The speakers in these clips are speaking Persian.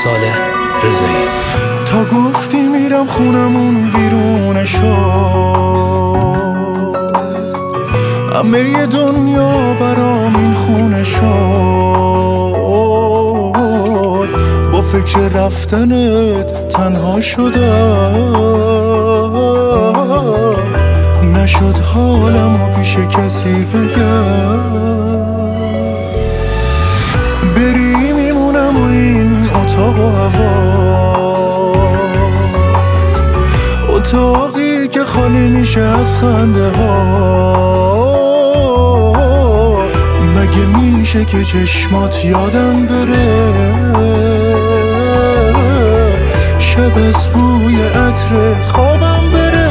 صالح رضایی. تا گفتی میرم خونمون ویرونه شد، همه دنیا برام این خونه شد. با فکر رفتنت تنها شدم، نشد حالمو پیش کسی بگم. بری میمونم و این اتاق و هوا، اتاقی که خالی میشه از خنده ها. مگه میشه که چشمات یادم بره، شب از بوی عطرت خوابم بره.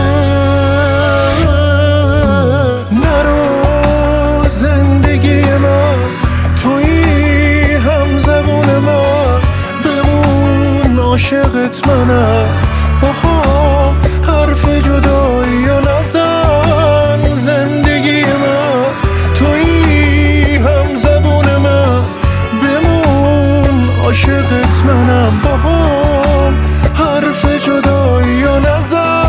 نرو زندگی من، تویی هم زبون من، بمون عاشقت منم. باهام حرف جدایی و نزن. زندگی من، تویی هم زبون من، بمون عاشقت منم. باهام حرف جدایی و نزن.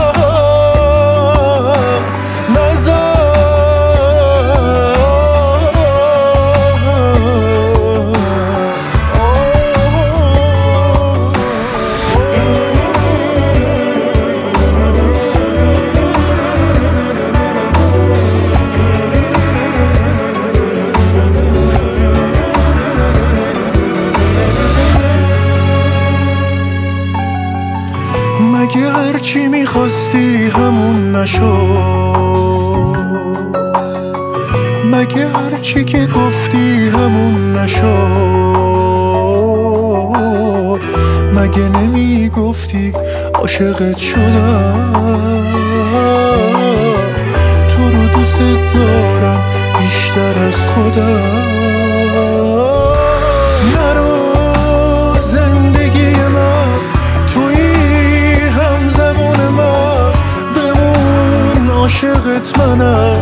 مگه هرچی میخواستی همون نشد؟ مگه هرچی که گفتی همون نشد؟ مگه نمیگفتی عاشقت شدم؟ تو رو دوست دارم بیشتر از خودم. نرو زندگی من، تویی هم زبون من، بمون عاشقت منم.